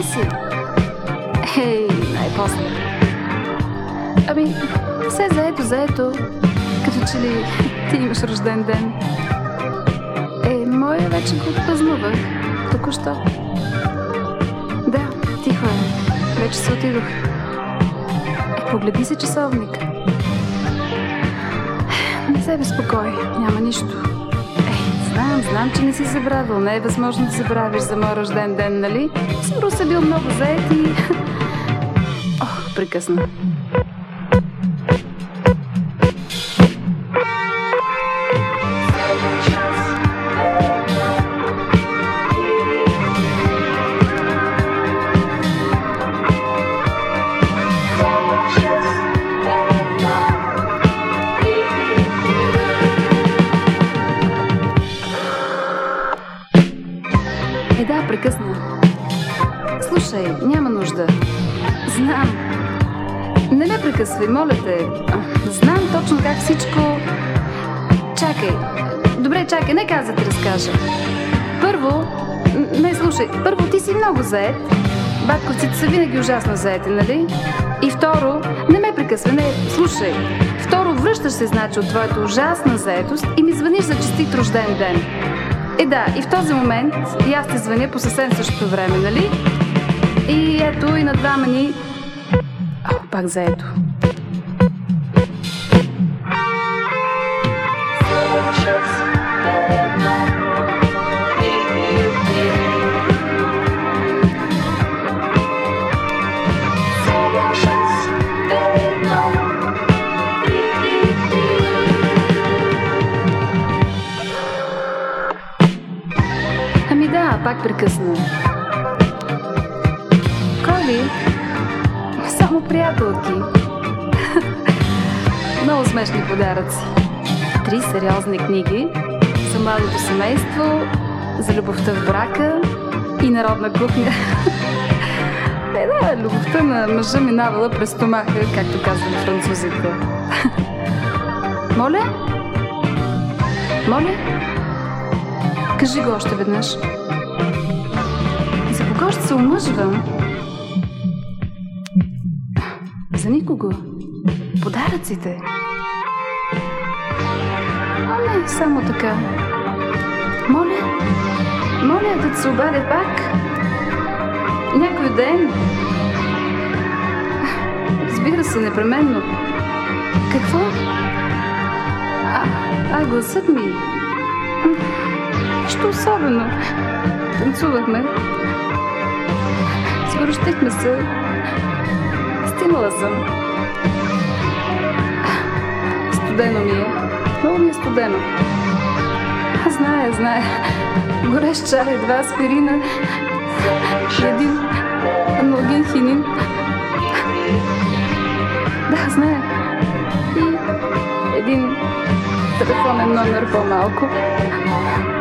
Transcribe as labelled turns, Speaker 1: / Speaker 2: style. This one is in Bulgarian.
Speaker 1: си? Най-после. Все заето. Като че ли ти имаш рожден ден. Моя вече го отпразнувах. Току-що. Да, тихо е. Вече се отидох. Погледни се часовник. Не се безпокой, няма нищо. Знам, че не си забравил. Не е възможно да забравиш за мой рожден ден, нали? Сигурно си бил много заед и... прекъсна. Да, прекъсна. Слушай, няма нужда. Знам. Не ме прекъсвай, моля те. Знам точно как всичко... Чакай. Добре, чакай, нека аз да ти разкажа. Първо, ти си много заед. Батковците са винаги ужасно заети, нали? И второ, не ме прекъсвай, слушай. Второ, връщаш се, значи, от твоята ужасна заетост и ми звъниш за честит рожден ден. Да, и в този момент и аз ти звъня по съвсем същото време, нали? И ето, и на двама ни... пак заето. Да, пак прекъсна. Коли? Само приятелки. Много смешни подаръци. 3 сериозни книги за младото семейство, за любовта в брака и народна кухня. Любовта на мъжа минавала през стомаха, както казват французите. Моля? Кажи го още веднъж. За кого ще се омъжвам? За никого. Подаръците. Не, само така. Моля да се обадя пак. Някой ден. Разбира се, непременно. Какво? Гласът ми. Нищо особено. Танцувахме. Сгорещихме се. Стимала съм. Студено ми е. Много ми е студено. Зная. Горещ чай, 2 аспирина, 1 аналоген хинин. Да, зная. И 1 телефонен номер по-малко.